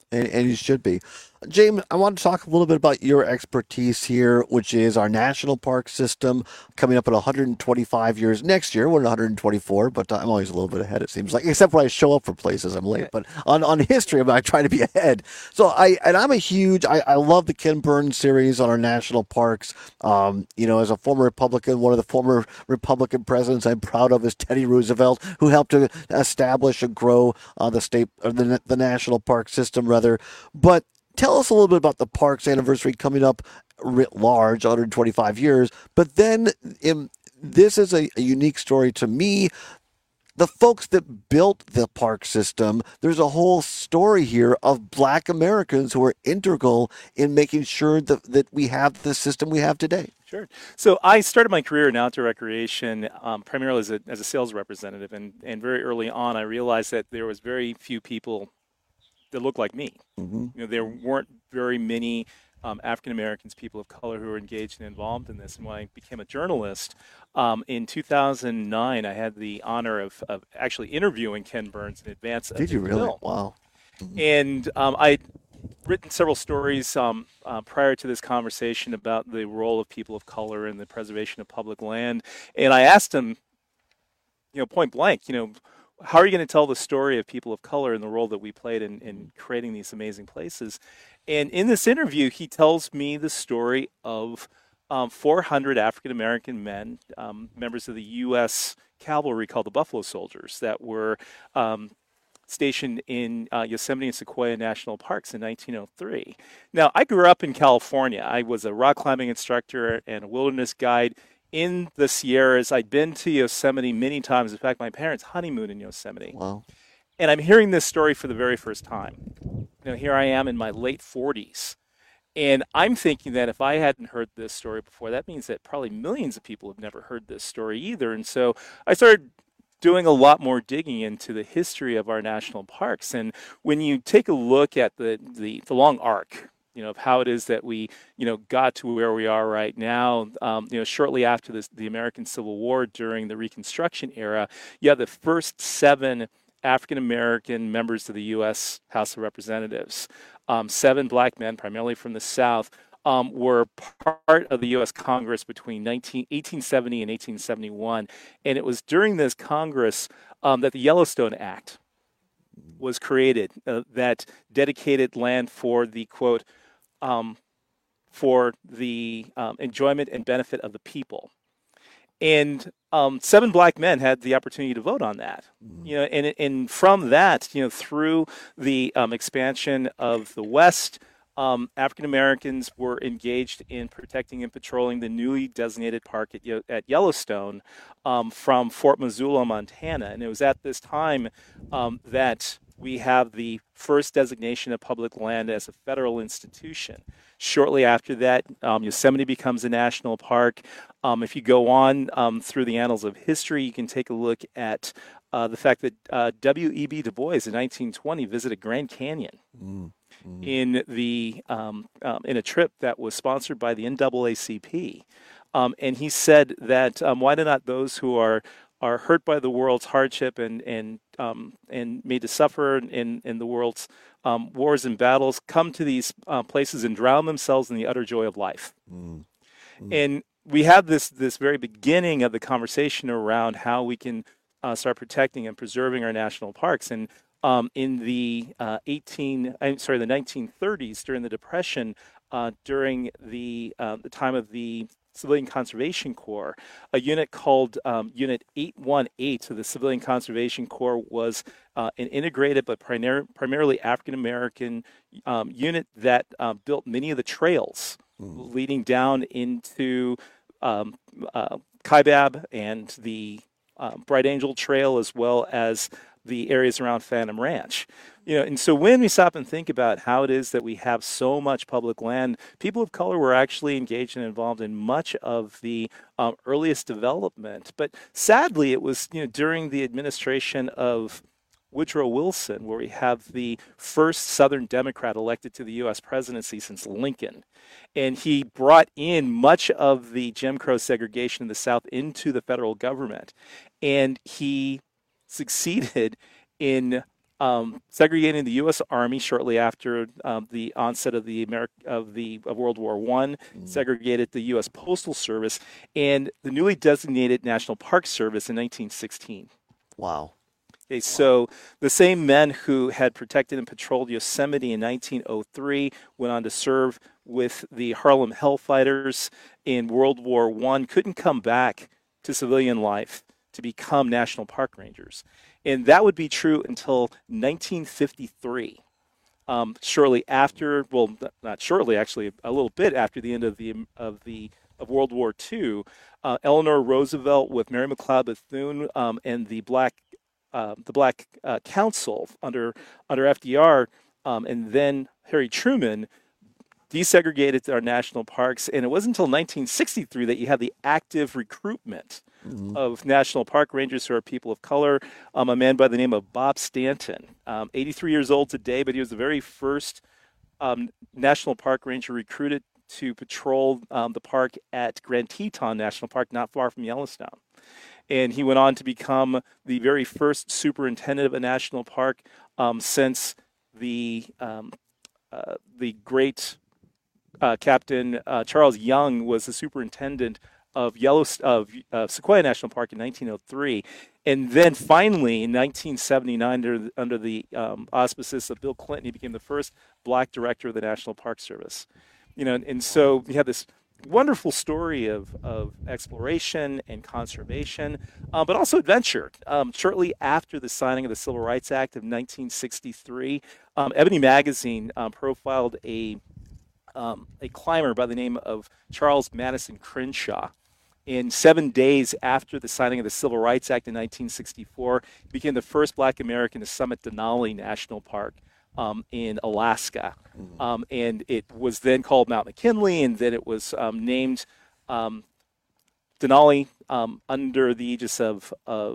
And you should be. James, I want to talk a little bit about your expertise here, which is our national park system coming up at 125 years next year. We're at 124, but I'm always a little bit ahead, it seems like, except when I show up for places, I'm late. But on history, I try to be ahead. So I'm a huge, I love the Ken Burns series on our national parks. As a former Republican, one of the former Republican presidents I'm proud of is Teddy Roosevelt, who helped to establish and grow the state, or the national park system, rather. But tell us a little bit about the park's anniversary coming up writ large, 125 years. But then this is a unique story to me. The folks that built the park system, there's a whole story here of Black Americans who are integral in making sure that we have the system we have today. Sure. So I started my career in outdoor recreation primarily as a sales representative. And very early on, I realized that there was very few people that looked like me. Mm-hmm. There weren't very many African Americans, people of color, who were engaged and involved in this. And when I became a journalist in 2009, I had the honor of actually interviewing Ken Burns in advance of the film. Did you really? Wow. Mm-hmm. And I'd written several stories prior to this conversation about the role of people of color in the preservation of public land. And I asked him, point blank, how are you going to tell the story of people of color and the role that we played in creating these amazing places? And in this interview, he tells me the story of 400 African-American men, members of the U.S. Cavalry called the Buffalo Soldiers, that were stationed in Yosemite and Sequoia National Parks in 1903. Now, I grew up in California. I was a rock climbing instructor and a wilderness guide in the Sierras. I'd been to Yosemite many times. In fact, my parents honeymooned in Yosemite. Wow. And I'm hearing this story for the very first time. Here I am in my late 40s. And I'm thinking that if I hadn't heard this story before, that means that probably millions of people have never heard this story either. And so I started doing a lot more digging into the history of our national parks. And when you take a look at the long arc, of how it is that we, got to where we are right now, shortly after the American Civil War, during the Reconstruction era, you have the first 7 African-American members of the U.S. House of Representatives. 7 black men, primarily from the South, were part of the U.S. Congress between 1870 and 1871. And it was during this Congress that the Yellowstone Act was created that dedicated land for the, quote, for the enjoyment and benefit of the people. And 7 black men had the opportunity to vote on that. And from that, through the expansion of the West, African Americans were engaged in protecting and patrolling the newly designated park at Yellowstone from Fort Missoula, Montana. And it was at this time that we have the first designation of public land as a federal institution. Shortly after that, Yosemite becomes a national park. If you go on through the annals of history, you can take a look at the fact that W.E.B. Du Bois in 1920 visited Grand Canyon in a trip that was sponsored by the NAACP. And he said that why do not those who are hurt by the world's hardship and made to suffer in the world's wars and battles come to these places and drown themselves in the utter joy of life. And we have this very beginning of the conversation around how we can start protecting and preserving our national parks. And in the 1930s, during the Depression, during the time of the Civilian Conservation Corps, a unit called Unit 818 of the Civilian Conservation Corps was an integrated but primarily African-American unit that built many of the trails leading down into Kaibab and the Bright Angel Trail, as well as the areas around Phantom Ranch. And so when we stop and think about how it is that we have so much public land, people of color were actually engaged and involved in much of the earliest development. But sadly, it was during the administration of Woodrow Wilson where we have the first Southern Democrat elected to the U.S. presidency since Lincoln. And he brought in much of the Jim Crow segregation in the South into the federal government. And he succeeded in segregating the U.S. Army shortly after the onset of World War I, segregated the U.S. Postal Service, and the newly designated National Park Service in 1916. Wow. Okay, so the same men who had protected and patrolled Yosemite in 1903 went on to serve with the Harlem Hellfighters in World War I, couldn't come back to civilian life to become National Park Rangers. And that would be true until 1953. Shortly after, well, not shortly, actually, a little bit after the end of World War II, Eleanor Roosevelt with Mary McLeod Bethune and the Black Council under FDR, and then Harry Truman desegregated our national parks. And it wasn't until 1963 that you had the active recruitment of national park rangers who are people of color. A man by the name of Bob Stanton, 83 years old today, but he was the very first national park ranger recruited to patrol the park at Grand Teton National Park, not far from Yellowstone. And he went on to become the very first superintendent of a national park since the great Captain Charles Young was the superintendent of Sequoia National Park in 1903. And then finally, in 1979, under the auspices of Bill Clinton, he became the first black director of the National Park Service. And so we have this wonderful story of exploration and conservation, but also adventure. Shortly after the signing of the Civil Rights Act of 1963, Ebony Magazine profiled a climber by the name of Charles Madison Crenshaw. In 7 days after the signing of the Civil Rights Act in 1964, he became the first black American to summit Denali National Park in Alaska. And it was then called Mount McKinley, and then it was named Denali under the aegis of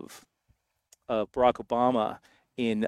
Barack Obama in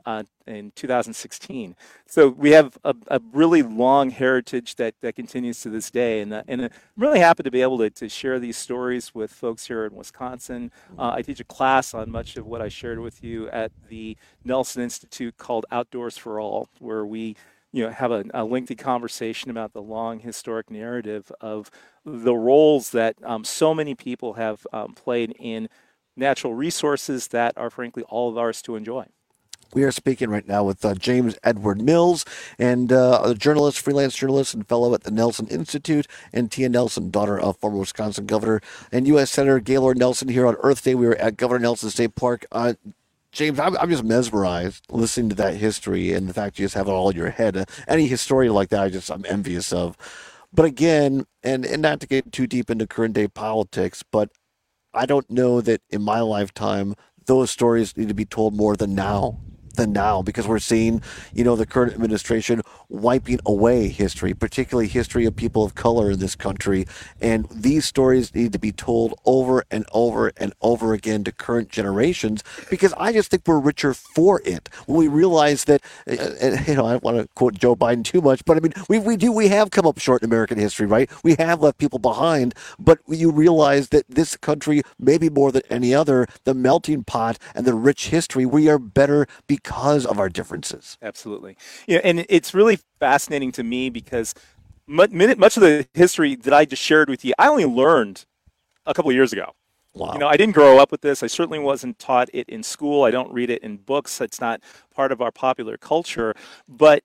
2016. So we have a really long heritage that continues to this day, and I'm really happy to be able to share these stories with folks here in Wisconsin. I teach a class on much of what I shared with you at the Nelson Institute called Outdoors for All, where we have a lengthy conversation about the long historic narrative of the roles that so many people have played in natural resources that are frankly all of ours to enjoy. We are speaking right now with James Edward Mills, and a journalist, freelance journalist, and fellow at the Nelson Institute, and Tia Nelson, daughter of former Wisconsin Governor and U.S. Senator Gaylord Nelson. Here on Earth Day, we were at Governor Nelson State Park. James, I'm just mesmerized listening to that history and the fact you just have it all in your head. Any historian like that, I'm envious of. But again, and not to get too deep into current day politics, but I don't know that in my lifetime those stories need to be told more than now, because we're seeing, the current administration wiping away history, particularly history of people of color in this country. And these stories need to be told over and over and over again to current generations, because I just think we're richer for it. When we realize that, I don't want to quote Joe Biden too much, but I mean, we have come up short in American history, right? We have left people behind, but you realize that this country, maybe more than any other, the melting pot and the rich history, we are better because of our differences. Absolutely. And it's really fascinating to me because much of the history that I just shared with you, I only learned a couple of years ago. Wow. I didn't grow up with this. I certainly wasn't taught it in school. I don't read it in books. It's not part of our popular culture. But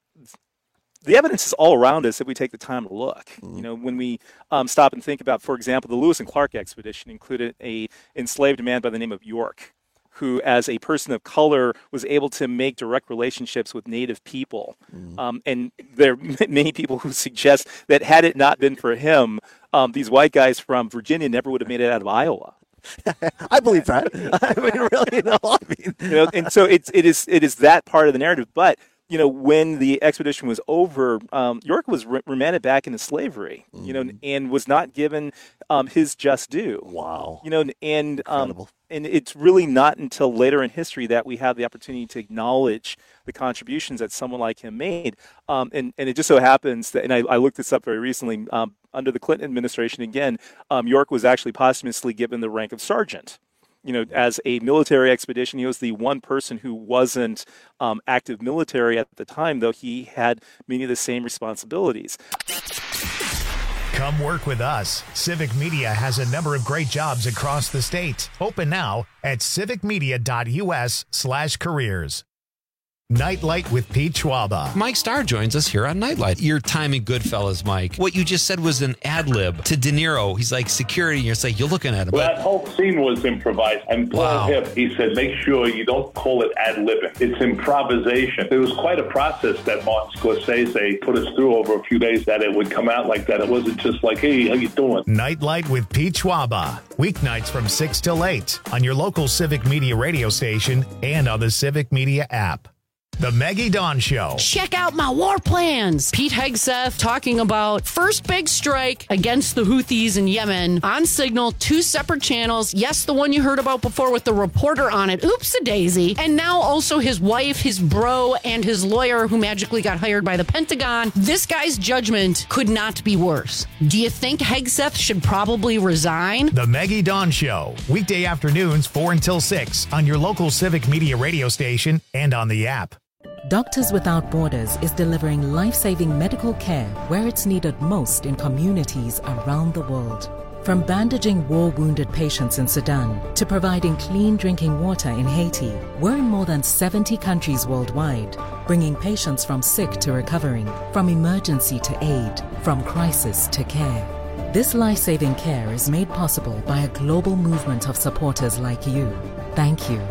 the evidence is all around us if we take the time to look. When we stop and think about, for example, the Lewis and Clark expedition included an enslaved man by the name of York, who, as a person of color, was able to make direct relationships with Native people. And there are many people who suggest that had it not been for him, these white guys from Virginia never would have made it out of Iowa. I believe that. I mean, really, and so it is that part of the narrative. But when the expedition was over, York was remanded back into slavery, and was not given his just due. Wow. And it's really not until later in history that we have the opportunity to acknowledge the contributions that someone like him made. And it just so happens that, and I looked this up very recently, under the Clinton administration again, York was actually posthumously given the rank of sergeant. as a military expedition. He was the one person who wasn't active military at the time, though he had many of the same responsibilities. Come work with us. Civic Media has a number of great jobs across the state. Open now at civicmedia.us/careers. Nightlight with Pete Schwaba. Mike Starr joins us here on Nightlight. Your time in Goodfellas, Mike. What you just said was an ad lib to De Niro. He's like security, and you're like, you're looking at him. Well, that whole scene was improvised. And Paul Hip, he said, make sure you don't call it ad libbing. It's improvisation. It was quite a process that Martin Scorsese put us through over a few days, that it would come out like that. It wasn't just like, hey, how you doing? Nightlight with Pete Schwaba. Weeknights from 6 till 8 on your local Civic Media radio station and on the Civic Media app. The Maggie Dawn Show. Check out my war plans. Pete Hegseth talking about first big strike against the Houthis in Yemen on Signal, 2 separate channels. Yes, the one you heard about before with the reporter on it. Oops-a-daisy. And now also his wife, his bro, and his lawyer who magically got hired by the Pentagon. This guy's judgment could not be worse. Do you think Hegseth should probably resign? The Maggie Dawn Show. Weekday afternoons 4 until 6 on your local Civic Media radio station and on the app. Doctors Without Borders is delivering life-saving medical care where it's needed most in communities around the world. From bandaging war-wounded patients in Sudan to providing clean drinking water in Haiti, we're in more than 70 countries worldwide, bringing patients from sick to recovering, from emergency to aid, from crisis to care. This life-saving care is made possible by a global movement of supporters like you. Thank you.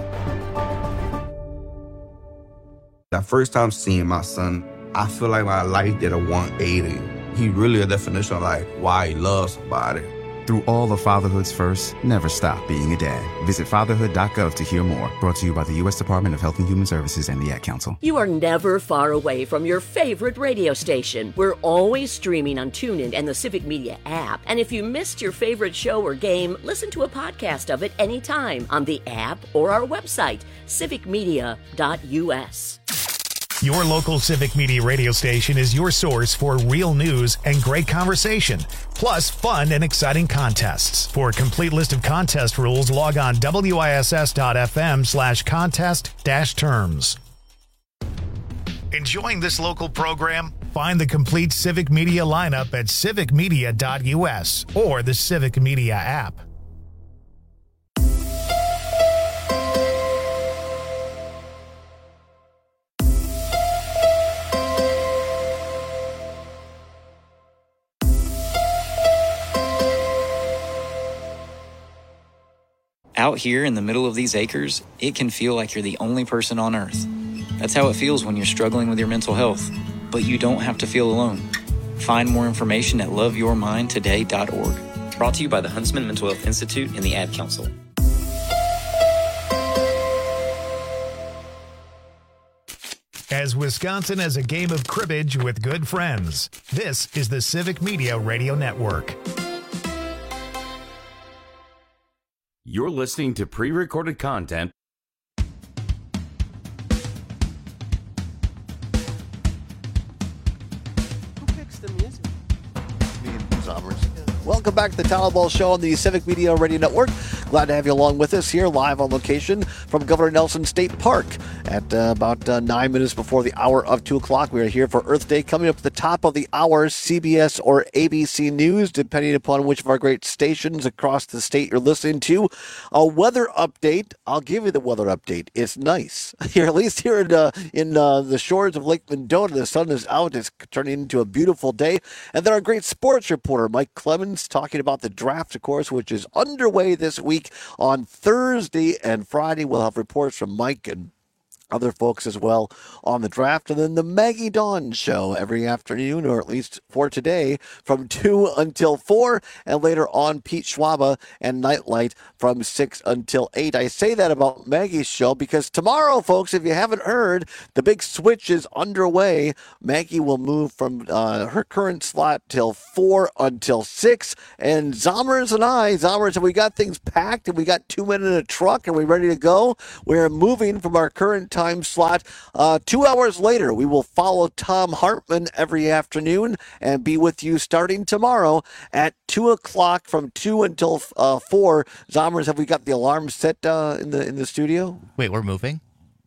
The first time seeing my son, I feel like my life did a 180. He really a definition of like why he loves somebody. Through all of fatherhood's first, never stop being a dad. Visit fatherhood.gov to hear more. Brought to you by the U.S. Department of Health and Human Services and the Ad Council. You are never far away from your favorite radio station. We're always streaming on TuneIn and the Civic Media app. And if you missed your favorite show or game, listen to a podcast of it anytime on the app or our website, civicmedia.us. Your local Civic Media radio station is your source for real news and great conversation, plus fun and exciting contests. For a complete list of contest rules, log on wiss.fm/contest-terms. Enjoying this local program? Find the complete Civic Media lineup at civicmedia.us or the Civic Media app. Out here in the middle of these acres, it can feel like you're the only person on earth. That's how it feels when you're struggling with your mental health. But you don't have to feel alone. Find more information at loveyourmindtoday.org. Brought to you by the Huntsman Mental Health Institute and the Ad Council. As Wisconsin as a game of cribbage with good friends, this is the Civic Media Radio Network. You're listening to pre-recorded content. Who picks the music? Me and Zommers. Welcome back to the Town Ball Show on the Civic Media Radio Network. Glad to have you along with us here live on location from Governor Nelson State Park at about 9 minutes before the hour of 2 o'clock. We are here for Earth Day. Coming up at the top of the hour, CBS or ABC News, depending upon which of our great stations across the state you're listening to. A weather update. I'll give you the weather update. It's nice. Here, at least here in the shores of Lake Mendota, the sun is out. It's turning into a beautiful day. And then our great sports reporter, Mike Clemens, talking about the draft, of course, which is underway this week. On Thursday and Friday, we'll have reports from Mike and other folks as well on the draft. And then the Maggie Dawn Show every afternoon, or at least for today, from 2 until 4. And later on, Pete Schwaba and Nightlight from 6 until 8. I say that about Maggie's show because tomorrow, folks, if you haven't heard, the big switch is underway. Maggie will move from her current slot till 4 until 6. And Zommers and we got things packed and we got 2 men in a truck and we're ready to go. We're moving from our current time time slot. 2 hours later, we will follow Thom Hartmann every afternoon and be with you starting tomorrow at 2 o'clock from 2 until 4. Zommers, have we got the alarm set in the studio? Wait, we're moving?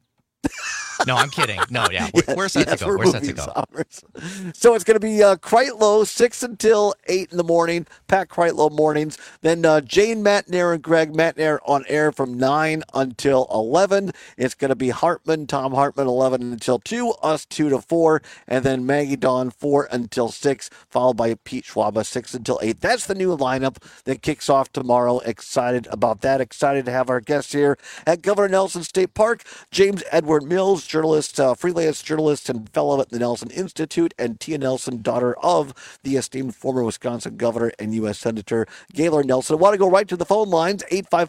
No, I'm kidding. No, yeah. Where's that to go? Where's that to go? So it's going to be Kreitlow, 6 until 8 in the morning, Pat Kreitlow mornings. Then Jane Matnair and Greg Matnair on air from 9 until 11. It's going to be Hartman, Thom Hartmann, 11 until 2, us 2 to 4, and then Maggie Dawn, 4 until 6, followed by Pete Schwaba, 6 until 8. That's the new lineup that kicks off tomorrow. Excited about that. Excited to have our guests here at Governor Nelson State Park, James Edward Mills, journalist, freelance journalist and fellow at the Nelson Institute, and Tia Nelson, daughter of the esteemed former Wisconsin governor and U.S. Senator Gaylord Nelson. I want to go right to the phone lines,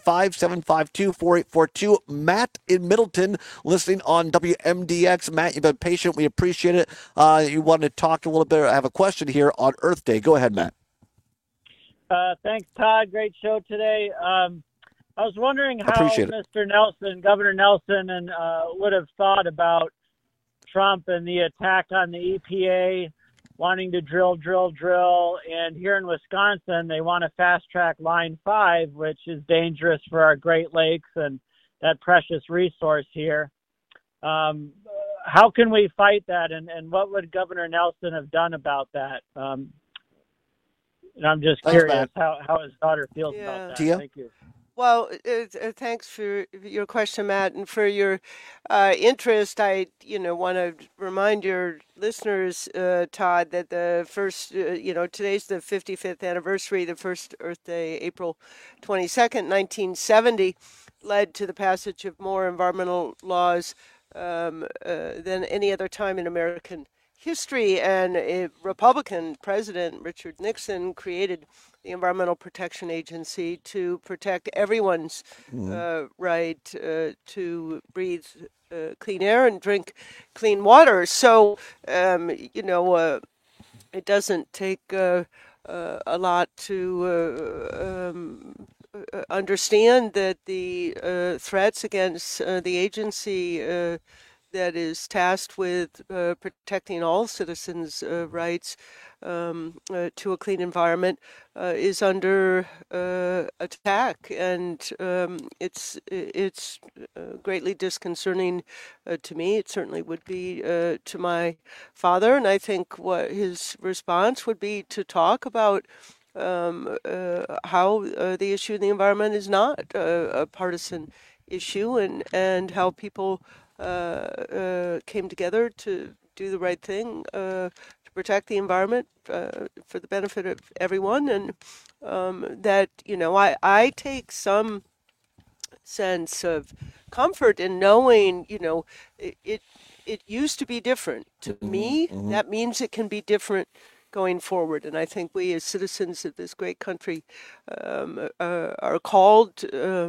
855-752-4842. Matt in Middleton, listening on WMDX. Matt, you've been patient. We appreciate it. You wanted to talk a little bit. I have a question here on Earth Day. Go ahead, Matt. Thanks, Todd. Great show today. I was wondering how Mr. Nelson, Governor Nelson, and would have thought about Trump and the attack on the EPA, wanting to drill. And here in Wisconsin, they want to fast-track Line 5, which is dangerous for our Great Lakes and that precious resource here. How can we fight that, and what would Governor Nelson have done about that? And I'm just curious how his daughter feels about that. Tia? Thank you. Well, thanks for your question, Matt, and for your interest. I, want to remind your listeners, Todd, that the first, today's the 55th anniversary. The first Earth Day, April 22nd, 1970, led to the passage of more environmental laws than any other time in American history. And a Republican president, Richard Nixon, created the Environmental Protection Agency to protect everyone's right to breathe clean air and drink clean water. So, it doesn't take a lot to understand that the threats against the agency that is tasked with protecting all citizens' rights to a clean environment is under attack, and it's greatly disconcerting to me. It certainly would be to my father, and I think what his response would be to talk about how the issue of the environment is not a partisan issue, and how people came together to do the right thing to protect the environment for the benefit of everyone, and that I take some sense of comfort in knowing it used to be different. To me, that means it can be different going forward. And I think we as citizens of this great country are called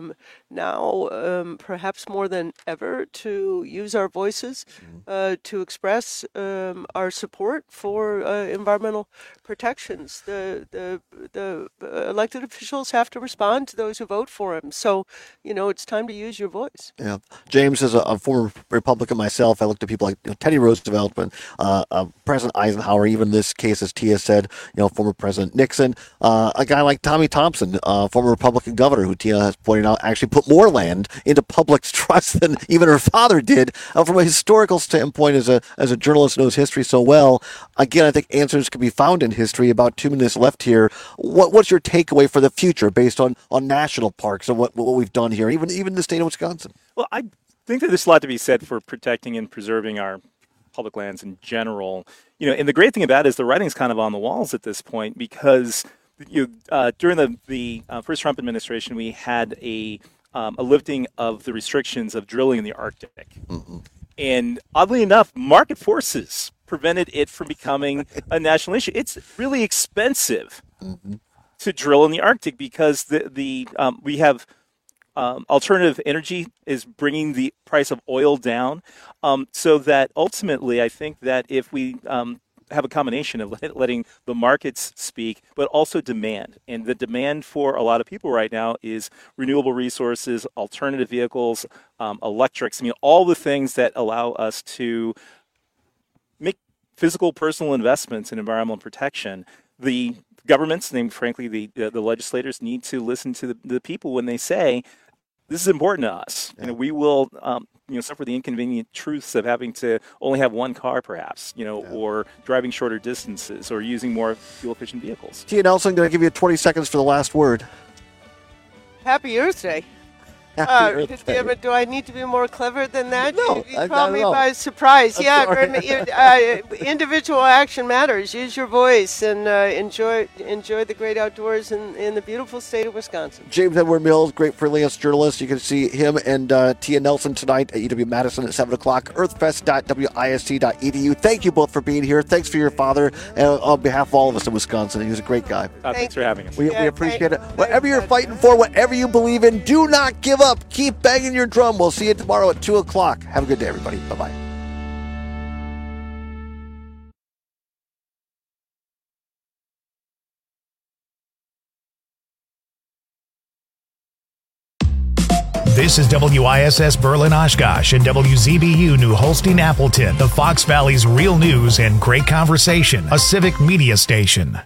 now, perhaps more than ever, to use our voices to express our support for environmental protections. The elected officials have to respond to those who vote for them. So, it's time to use your voice. Yeah. James, as a former Republican myself, I looked at people like Teddy Roosevelt, but President Eisenhower, even in this case, as Tia said, former President Nixon, a guy like Tommy Thompson, former Republican governor, who Tia has pointed out actually put more land into public's trust than even her father did. From a historical standpoint, as a journalist who knows history so well, again, I think answers can be found in history. About 2 minutes left here. What's your takeaway for the future based on national parks and what we've done here, even the state of Wisconsin? Well, I think that there's a lot to be said for protecting and preserving our public lands in general. And the great thing about it is the writing's kind of on the walls at this point, because during the first Trump administration, we had a lifting of the restrictions of drilling in the Arctic. Mm-hmm. And oddly enough, market forces prevented it from becoming a national issue. It's really expensive to drill in the Arctic because we have alternative energy is bringing the price of oil down, so that ultimately I think that if we have a combination of letting the markets speak, but also demand. And the demand for a lot of people right now is renewable resources, alternative vehicles, electrics. I mean, all the things that allow us to make physical, personal investments in environmental protection. The governments, and frankly, the legislators need to listen to the people when they say, this is important to us. Yeah. We will, suffer the inconvenient truths of having to only have one car, perhaps, or driving shorter distances, or using more fuel-efficient vehicles. Tia Nelson, going to give you 20 seconds for the last word. Happy Earth Day. Happy Earth Day. But do I need to be more clever than that? No, you caught me by surprise. Individual action matters. Use your voice and enjoy the great outdoors in the beautiful state of Wisconsin. James Edward Mills, great freelance journalist. You can see him and Tia Nelson tonight at UW-Madison at 7 o'clock, earthfest.wist.edu. Thank you both for being here. Thanks for your father, and on behalf of all of us in Wisconsin. He was a great guy. Thanks for having us. We appreciate it. Whatever you're fighting for, whatever you believe in, do not give up. Keep banging your drum. We'll see you tomorrow at 2 o'clock. Have a good day, everybody. Bye-bye. This is WISS Berlin Oshkosh and WZBU New Holstein Appleton, the Fox Valley's real news and great conversation, a civic media station.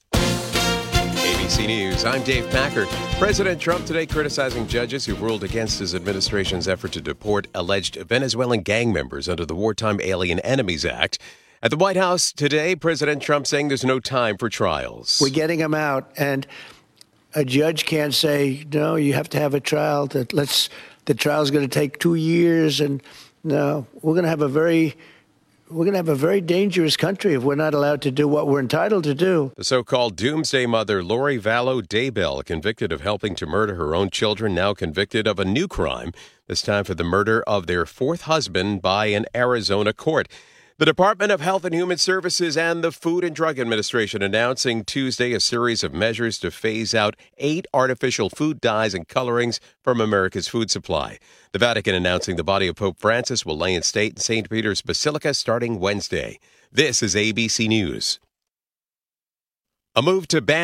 ABC News, I'm Dave Packard. President Trump today criticizing judges who ruled against his administration's effort to deport alleged Venezuelan gang members under the Wartime Alien Enemies Act. At the White House today, President Trump saying there's no time for trials. We're getting them out, and a judge can't say, no, you have to have a trial. The trial's going to take 2 years, and no, we're going to have a very dangerous country if we're not allowed to do what we're entitled to do. The so-called doomsday mother, Lori Vallow Daybell, convicted of helping to murder her own children, now convicted of a new crime, this time for the murder of their fourth husband by an Arizona court. The Department of Health and Human Services and the Food and Drug Administration announcing Tuesday a series of measures to phase out 8 artificial food dyes and colorings from America's food supply. The Vatican announcing the body of Pope Francis will lay in state in St. Peter's Basilica starting Wednesday. This is ABC News. A move to ban